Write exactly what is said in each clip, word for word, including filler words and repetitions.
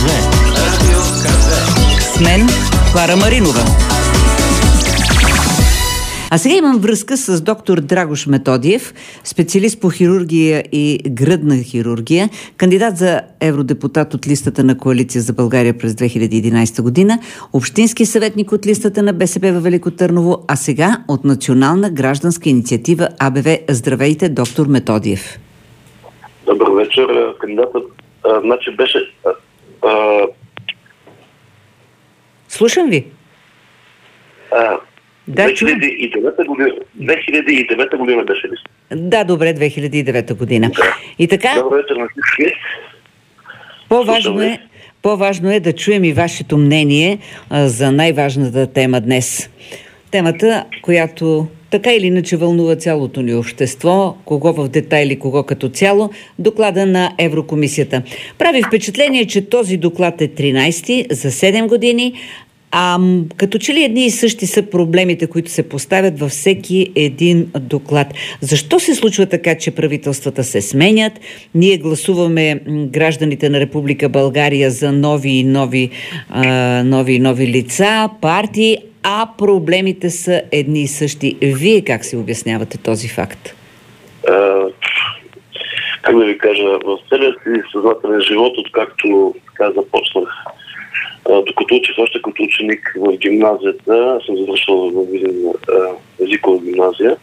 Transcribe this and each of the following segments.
две. Радио Ка две. С мен Клара Маринова. А сега имам връзка с доктор Драгош Методиев, специалист по хирургия и гръдна хирургия, кандидат за евродепутат от листата на Коалиция за България през две хиляди и единадесета година, общински съветник от листата на БСП във Велико Търново, а сега от Национална гражданска инициатива А Б В. Здравейте, доктор Методиев. Добър вечер. Кандидатът а, значи беше... А, а... Слушам ви. А, Да, две хиляди и девета година, две хиляди и девета година беше ли? Да, добре, две хиляди и девета година. Да. И така, Добър вечер на всички. по-важно е, по-важно е да чуем и вашето мнение а, за най-важната тема днес. Темата, която така или иначе вълнува цялото ни общество, кого в детайли, кого като цяло, доклада на Еврокомисията. Прави впечатление, че този доклад е тринадесети за седем години, а като че ли едни и същи са проблемите, които се поставят във всеки един доклад. Защо се случва така, че правителствата се сменят? Ние гласуваме гражданите на Република България за нови и нови, а, нови и нови лица, партии, а проблемите са едни и същи. Вие как си обяснявате този факт? А, как да ви кажа, в целия си съзнателен живот, откакто така започнах, а, докато учих още като ученик в гимназията, съм завършил в езикова гимназия,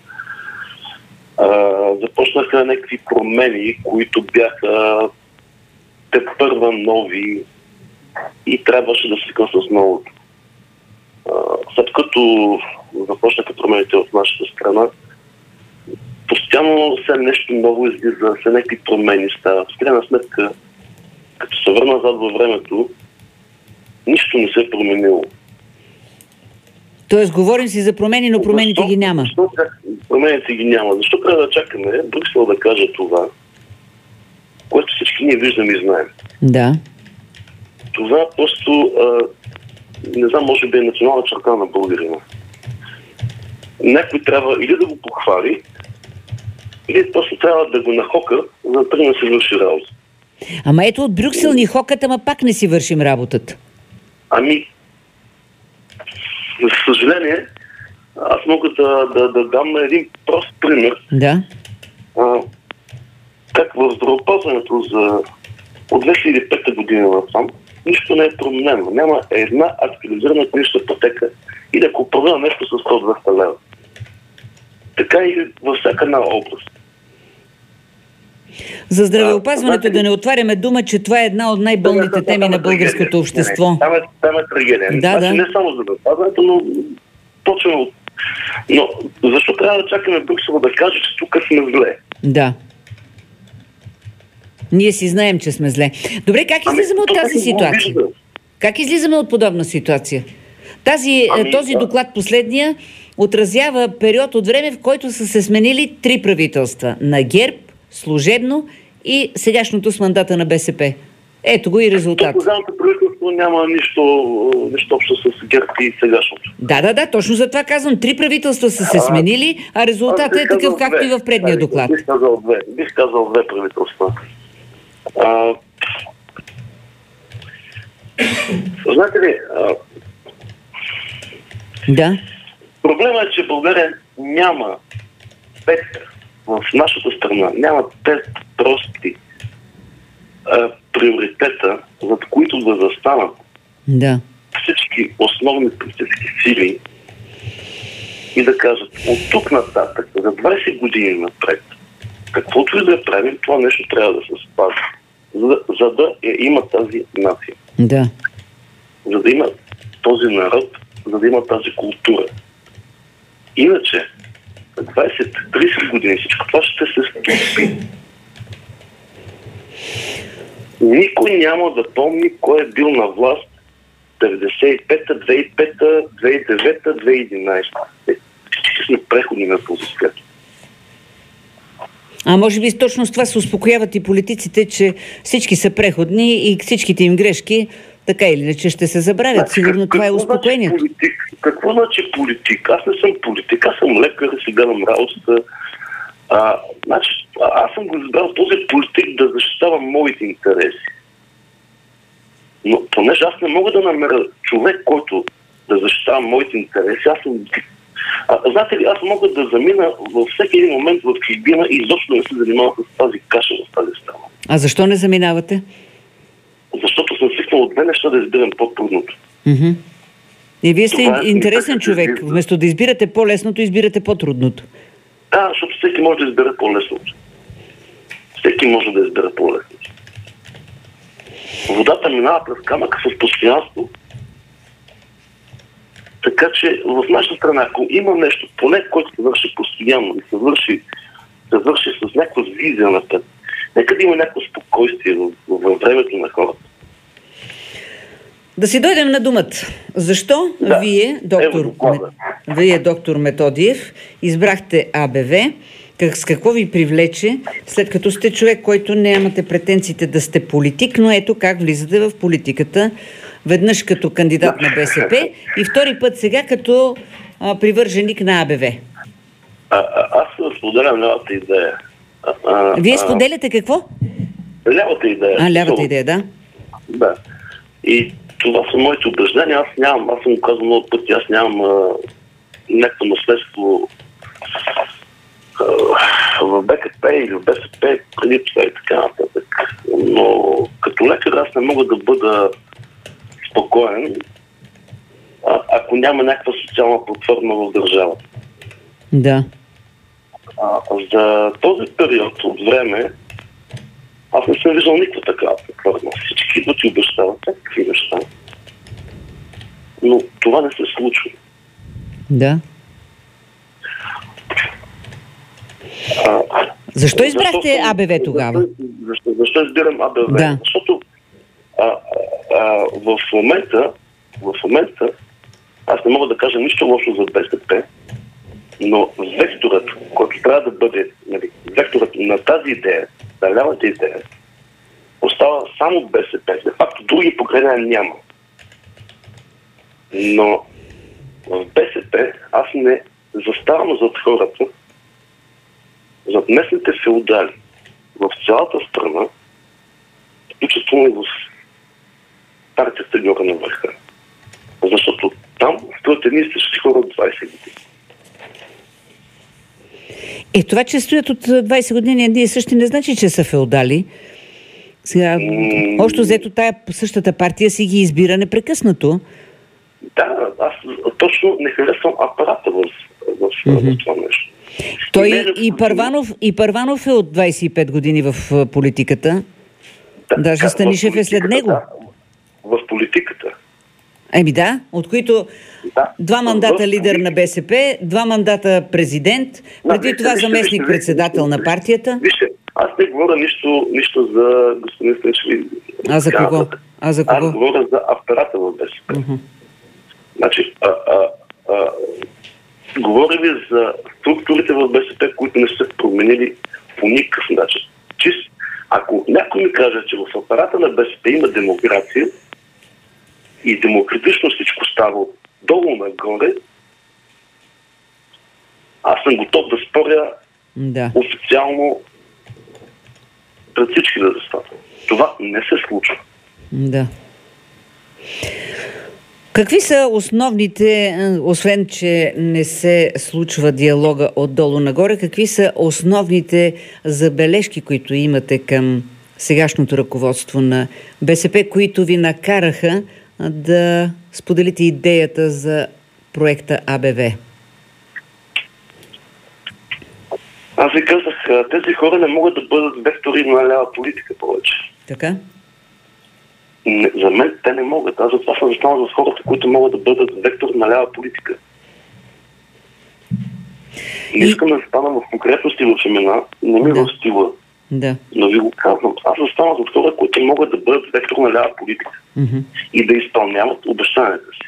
а, започнаха някакви промени, които бяха те първа нови и трябваше да свикам с новото. След като започнаха промените в нашата страна, постоянно се нещо ново излиза, се някакви промени стават. В крайна сметка, като се върна назад във времето, нищо не се е променило. Тоест, говорим си за промени, но промените защо, ги няма. Защо промените ги няма? Защо трябва да чакаме Брюксел да каже това, което всички ние виждаме и знаем? Да. Това просто... А, не знам, може би е национална черта на българина. Някой трябва или да го похвали, или просто трябва да го нахока, за да тръгне да се върши работа. Ама ето от Брюксел ни хоката, ама пак не си вършим работата. Ами, за съжаление, аз мога да, да, да дам един прост пример. Да. А, как в здравеопазването за от две хиляди и пета година насам нищо не е променено. Няма една актуализирана клинична пътека и да го променя нещо с сто до двеста лева. Така и във всяка една област. За здравеопазването, а, да не отваряме дума, че това е една от най-болните да, да, теми да, на да, българското трагедия. общество. Не, не, там, е, там е трагедия. Да, значи, да. Не само за здравеопазването, но почваме от... Но защо трябва да чакаме Брюксел да каже, че тук сме зле? Да. Ние си знаем, че сме зле. Добре, как излизаме ами, от тази ситуация? Как излизаме от подобна ситуация? Тази, ами, този да. доклад, последния, отразява период от време, в който са се сменили три правителства. На ГЕРБ, служебно и сегашното с мандата на БСП. Ето го и резултат. Тогавното правителство няма нищо, нищо общо с ГЕРБ и сегашното. Да, да, да, точно за това казвам. Три правителства са се сменили, а резултатът е такъв, както две. И в предния доклад. Бих казал две. Бих казал две правителства. А, знаете ли, а, да. проблема е, че България няма пет в нашата страна, няма пет прости а, приоритета, за които да застанат Да. всички основни политически сили и да кажат от тук нататък, за двадесет години напред, каквото и да правим, това нещо трябва да се спази, за да, за да има тази нация. Да. За да има този народ, за да има тази култура. Иначе, двадесет-тридесет години всичко това ще се стопи. Никой няма да помни кой е бил на власт деветдесет и пета, две хиляди и пета, две хиляди и девета, две хиляди и единадесета. Всички сме преходни на този свят. А може би точно с това се успокояват и политиците, че всички са преходни и всичките им грешки така или иначе ще се забравят. Значи, сигурно това е успокоението. Значи политик? Какво значи политик? Аз не съм политик, аз съм лекар и си гледам работата. А, значи, аз съм го избрал този политик да защитава моите интереси. Но понеже аз не мога да намеря човек, който да защитава моите интереси, аз съм... А, знаете ли, аз мога да замина във всеки един момент в чужбина и изобщо не се занимавам с тази каша в тази страна. А защо не заминавате? Защото съм свикнал от две неща да избирам по-трудното. Mm-hmm. И вие сте Това е интересен човек. интересно. Вместо да избирате по-лесното, избирате по-трудното. Да, защото всеки може да избере по-лесното. Всеки може да избере по-лесното. Водата минава през камъка с постоянство. Така че в нашата страна, ако има нещо, поне който се върши постоянно и се върши, се върши с някаква визия напред, нека да има някакво спокойствие във времето на хората. Да си дойдем на думата. Защо Да. вие, доктор, Ево, Мет... вие, доктор Методиев, избрахте А Б В? Как, с какво ви привлече, след като сте човек, който нямате претенциите да сте политик, но ето как влизате в политиката, веднъж като кандидат на Б С П и втори път сега като а, привърженик на А Б В. А, а, аз споделям лявата идея. А, а, Вие споделяте какво? Лявата идея. А, лявата So, идея, да. Да. И това са моите убеждения. Аз нямам, аз съм го казал много пъти, аз нямам а, някакво наследство а, в Б К П или в Б С П преди това и така нататък. Но като лекар аз не мога да бъда спокоен, а, ако няма някаква социална платформа в държавата. Да. А, за този период от време аз не съм виждал никаква такава платформа. Всички идват и обещават всякакви неща. Но това не се случва. Да. А, Защо избрахте съм- А Б В тогава? Защо, защо, защо избирам А Б В? Да. Защото а, а, а, в момента в момента аз не мога да кажа нищо лошо за Б С П, но векторът, който трябва да бъде, нали, векторът на тази идея, на лявата идея, остава само Б С П. De факто други поколения няма. Но в Б С П аз не заставам зад хората, зад местните феодали в цялата страна, включително и в партията Гора на върха. Защото там стоят едни и същи хора от двайсет години. Е, това, че стоят от двайсет години едни и същи, не значи, че са феодали. Сега, М. общо взето тая същата партия си ги избира непрекъснато. Да, аз точно не харесвам апарата в, в, в това нещо. Той И не е и Първанов, и Първанов е от двайсет и пет години в а, политиката. Да, Даже да, Станишев в е след политиката, него. Да, в политиката. Еми да, от които Да. два мандата В лидер на Б С П, два мандата президент, преди вижте, това вижте, заместник вижте, председател вижте, на партията. Вижте, аз не говоря нищо, нищо за господин Станишев. А за кого? А за кого? Аз говоря за апарата в Б С П. Мгм. Значи, а, а, а, говоря ви за структурите в Б С П, които не са променили по никакъв начин. Чист, ако някой ми каже, че в апарата на Б С П има демокрация и демократично всичко става долу нагоре, аз съм готов да споря Да. официално пред всички да застана. Това не се случва. Да. Какви са основните, е, освен че не се случва диалога отдолу нагоре, какви са основните забележки, които имате към сегашното ръководство на Б С П, които ви накараха а, да споделите идеята за проекта А Б В? Аз ви казах, а, тези хора не могат да бъдат вектори на лява политика повече. Така? Не, за мен те не могат. Аз затова съм застанал с хората, които могат да бъдат вектор на лява политика. Не И- искам да станам в конкретности в имена, не ми Да. в стила, Да. но ви го казвам. Аз застанал от хора, които могат да бъдат вектор на лява политика Мгм. и да изпълняват обещанията си.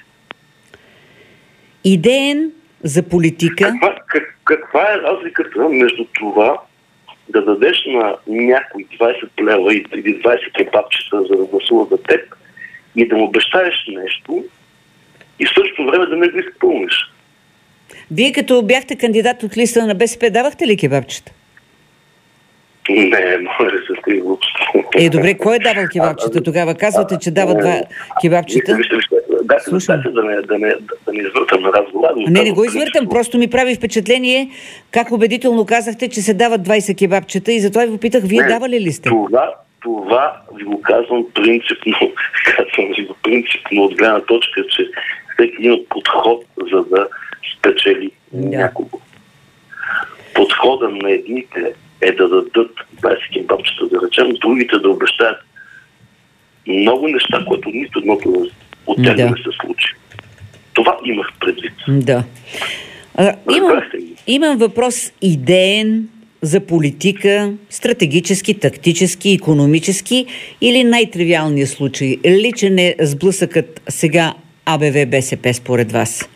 Идеен за политика. Каква, как, каква е разликата между това да дадеш на някой двайсет лева или двайсет кебабчета, за да гласува за теб и да му обещаеш нещо и в същото време да не го изпълниш? Вие като бяхте кандидат от листа на Б С П, давахте ли кебабчета? Не, моля се, сте глупости. Е, добре, кой е давал кебабчета тогава? Казвате, че дава два кебабчета. Вижте, вижте, дайте, дайте да не, да не, да не извъртам на разговора. Не, не го извъртам, просто ми прави впечатление как убедително казахте, че се дават двайсет кебабчета и затова ви попитах, вие не, давали ли сте? Това, това ви го казвам принципно, казвам ви го принципно от гледна точка, че всеки един подход, за да спечели да. някого. Подхода на едните е да дадат двайсет кебабчета, да речем, другите да обещаят много неща, които нито едното от тях да не се случи. Това имах предвид. Да. А, имам, имам въпрос идеен за политика, стратегически, тактически, икономически или най-тривиалният случай? Личен е сблъсъкът сега АБВ-БСП според вас?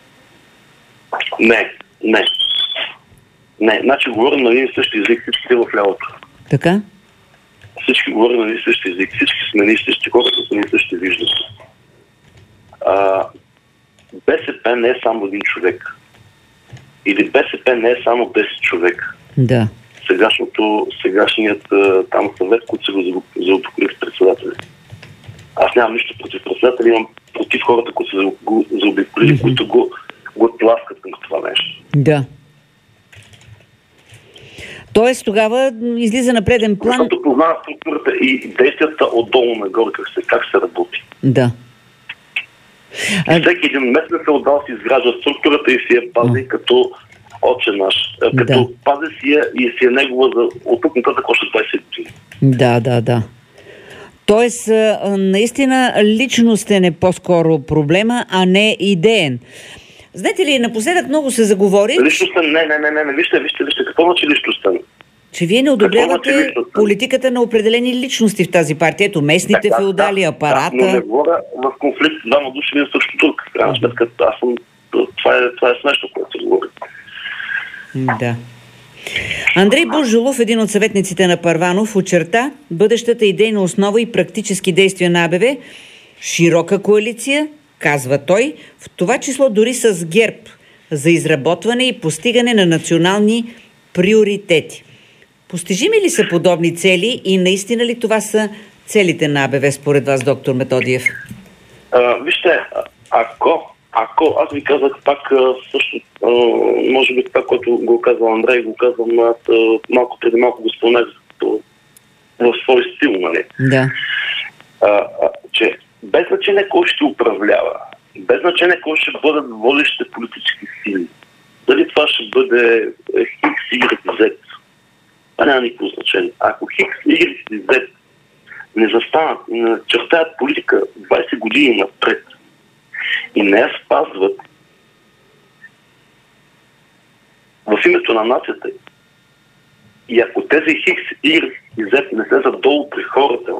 Не, не. Не, значи говорим на един и същи език, всички в лявото. Така? Всички говорим на един и същи език, всички сме на същи, хората са на същи виждат. А, БСП не е само един човек. Или БСП не е само десет човека. Да. Сегашното, сегашният там съвет, който се го заобиколили с председателя. Аз нямам нищо против председателя, имам против хората, които се го заобиколили, mm-hmm. които го, го тласкат към това нещо. Да. Тоест тогава излиза на преден план... Защото познава структурата и действията отдолу нагоре, как се, как се работи. Да. А... Всеки един местен се отдал си изгражда структурата и си я пази а. като отче наш. Като да. Пази си я и си е негова за от тук нататък още двайсет години. Да, да, да. Тоест, наистина личностен е по-скоро проблема, а не идеен. Знаете ли, напоследък много се заговори... Личностен, не, не, не, не, не, вижте, вижте, вижте, какво значи личностен? Че вие не одобрявате политиката на определени личности в тази партия. Ето, местните да, феодали, да, апарата... Да, но не говоря в конфликт с двама души, един срещу друг. В крайна сметка, аз съм... Това е, това е смешно, което се говори. Да. Андрей Буржулов, един от съветниците на Първанов, очерта бъдещата идейна основа и практически действия на АБВ. Широка коалиция, казва той, в това число дори с ГЕРБ, за изработване и постигане на национални приоритети. Постижими ли са подобни цели и наистина ли това са целите на АБВ според вас, доктор Методиев? А, вижте, ако, ако аз ви казах пак също, а, може би това, което го казва Андрей, го казвам а, малко преди малко го спомнях в свой стил, нали? Да. А, а, че без значение кой ще управлява, без значение кой ще бъдат водещите политически сили, дали това ще бъде Хикс, Игрек, Зет, това няма никакво значение. Ако Хикс, Игрек и Зет не застанат и не чертаят политика двайсет години напред и не я спазват в името на нацията, и ако тези Хикс, Игрек и Зет не слезат долу при хората,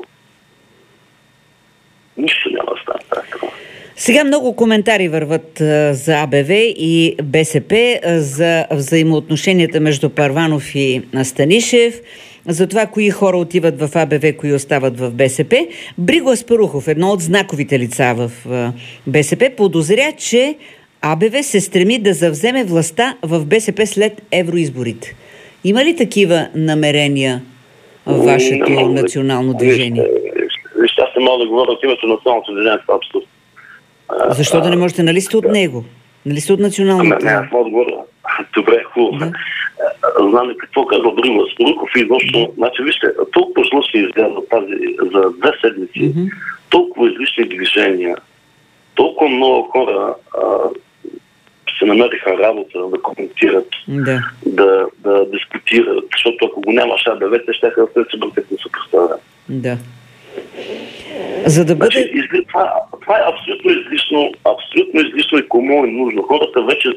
нищо няма да стане тази страна. Сега много коментари върват а, за АБВ и БСП, а, за взаимоотношенията между Първанов и Станишев, за това кои хора отиват в АБВ, кои остават в БСП. Бриго Аспарухов, едно от знаковите лица в а, БСП, подозря, че АБВ се стреми да завземе властта в БСП след евроизборите. Има ли такива намерения в вашето не, не, национално движение? Вижте, аз не мога да говоря от името на националното движение, това е абсурд. Защо а, да не можете? Нали сте от да. него? Нали сте от националното? Не, не, аз мога да говоря. Добре, хубаво. Да. Знам ли какво казва Бриго Аспарухов и изобщо. Да. Значи, вижте, толкова зло се изгледа тази за две седмици, mm-hmm. толкова излишни движения, толкова много хора а, се намериха работа да коментират, да. Да, да дискутират, защото ако го нямаш АБВ, те ще се бъркат да се представят. Да. За да бъде... Значи, изли... това, това е абсолютно излишно, абсолютно излишно и кому е нужно. Хората вече,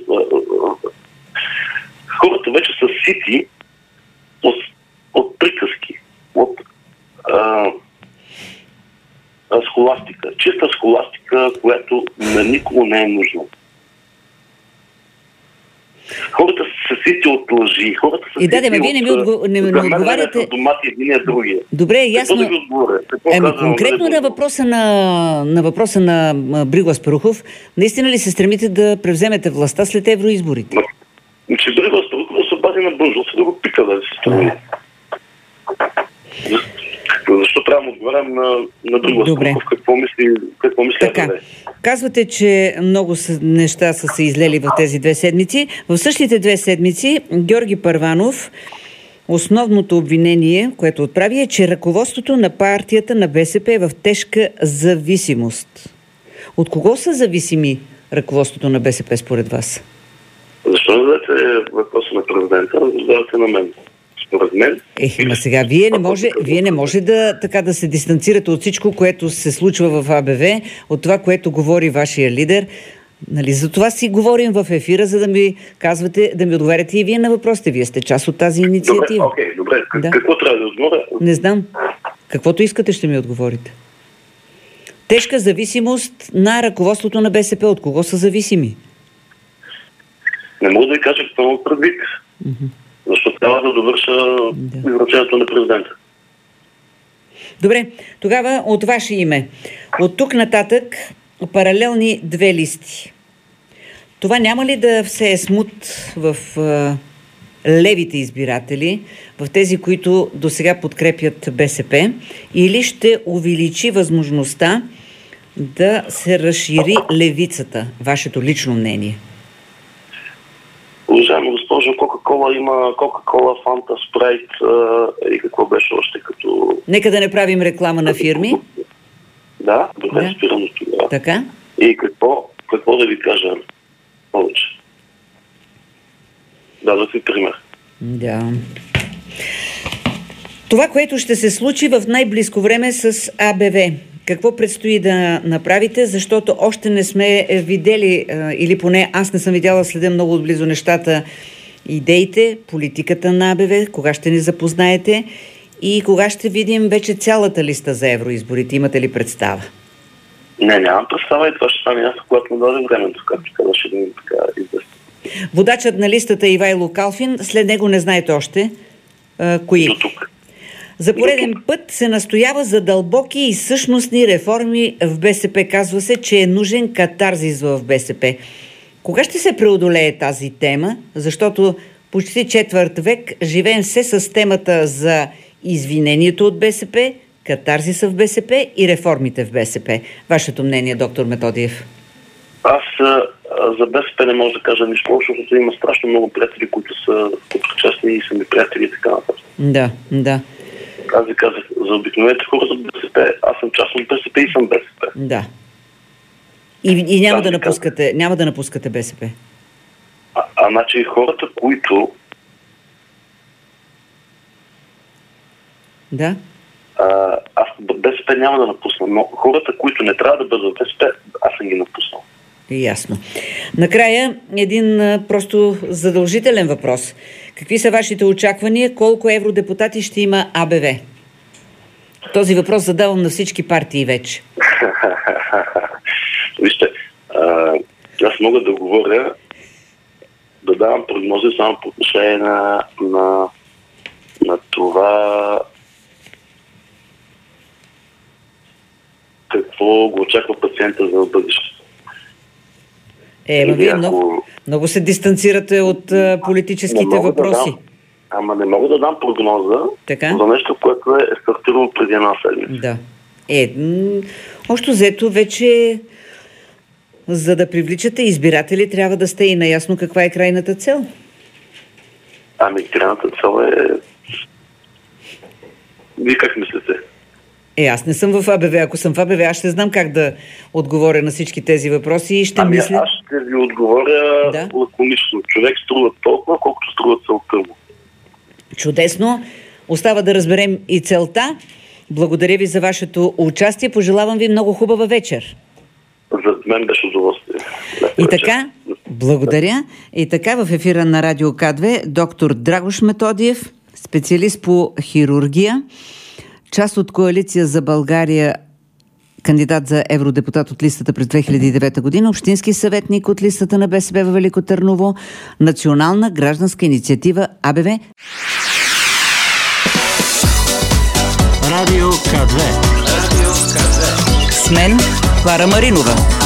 хората вече са сити от, от приказки, от а, схоластика. Чиста схоластика, която на никого не е нужна. Хората са сити от лъжи, хората са и да, сити да, вие не ми отго... не, не отговаряте. Домати единия другия. Добре, ясно. Да ви отговоря? Еми, конкретно на въпроса на, на въпроса на Бриго Аспарухов, наистина ли се стремите да превземете властта след евроизборите? Че Бриго Аспарухов да се обади на Буржулов да го пика да се строи. Защо трябва да отговарям на, на друга Скоков, какво мисли, какво мисли така. АБВ? Казвате, че много неща са се излели в тези две седмици. В същите две седмици Георги Първанов, основното обвинение, което отправи, е, че ръководството на партията на БСП е в тежка зависимост. От кого са зависими ръководството на БСП според вас? Защо не зададете въпроса на президента, а зададете на мен? Според мен... Ех, ма сега, вие не може, вие не може да, така, да се дистанцирате от всичко, което се случва в АБВ, от това, което говори вашия лидер. Нали, за това си говорим в ефира, за да ми казвате, да ми отговаряте и вие на въпросите. Вие сте част от тази инициатива. Добре, окей, добре. Да. Какво трябва да отговоря? Не знам. Каквото искате, ще ми отговорите. Тежка зависимост на ръководството на БСП. От кого са зависими? Не мога да ви кажа какво имам предвид. Mm-hmm. Защото трябва да довърша да. изречението на президента. Добре, тогава от ваше име. От тук нататък паралелни две листи. Това няма ли да все е смут в а, левите избиратели, в тези, които досега подкрепят БСП, или ще увеличи възможността да се разшири левицата? Вашето лично мнение. Уважаема госпожо, Кока-кола има Кока-кола, Фанта, Спрайт и какво беше още като... Нека да не правим реклама на фирми. Да, добре, да. Спирам от това. Така? И какво, какво да ви кажа повече? Дадох ви пример. Да. Това, което ще се случи в най-близко време с АБВ. Какво предстои да направите, защото още не сме видели, или поне аз не съм видяла, следя много отблизо нещата, идеите, политиката на АБВ, кога ще ни запознаете и кога ще видим вече цялата листа за евроизборите. Имате ли представа? Не, нямам представа и това ще стане ясно, когато му дойде времето, както казваше да ми така известно. Водачът на листата Ивайло Калфин, след него не знаете още а, кои. До тук. За пореден път се настоява за дълбоки и същностни реформи в БСП. Казва се, че е нужен катарзис в БСП. Кога ще се преодолее тази тема? Защото почти четвърт век живеем се с темата за извинението от БСП, катарзиса в БСП и реформите в БСП. Вашето мнение, доктор Методиев? Аз а, за БСП не мога да кажа нищо, защото има страшно много приятели, които са причастни и са ми приятели и така нататък. Да, да. Аз ви казах, за обикновените хора за БСП, аз съм част от БСП и съм БСП. Да. И, и няма, да напускате, няма да напускате БСП. А, а значи хората, които... Да. А, аз БСП няма да напусна, но хората, които не трябва да бъдат в БСП, аз съм ги напуснал. Ясно. Накрая един а, просто задължителен въпрос. Какви са вашите очаквания? Колко евродепутати ще има АБВ? Този въпрос задавам на всички партии вече. Вижте, а, аз мога да говоря, да давам прогнози само по отношение на, на, на това какво го очаква пациента за бъдеще. Е, ма вие ако... много, много се дистанцирате от а, политическите въпроси. Да, ама не мога да дам прогноза така? За нещо, което е стартирано преди една седмица. Да. Е, м- още взето вече, за да привличате избиратели, трябва да сте и наясно каква е крайната цел. Ами, крайната цел е... Вие как мислите? Е, аз не съм в АБВ. Ако съм в АБВ, аз ще знам как да отговоря на всички тези въпроси и ще ами, мисля... аз ще ви отговоря да? лаконично. Човек струва толкова, колкото струва целта му. Чудесно. Остава да разберем и целта. Благодаря ви за вашето участие. Пожелавам ви много хубава вечер. За мен беше удоволствие. И така, благодаря. И така в ефира на Радио К две доктор Драгош Методиев, специалист по хирургия, част от Коалиция за България, кандидат за евродепутат от листата през две хиляди и девета година, общински съветник от листата на БСП във Велико Търново, национална гражданска инициатива АБВ. Радио К две. Радио К две. С мен Клара Маринова.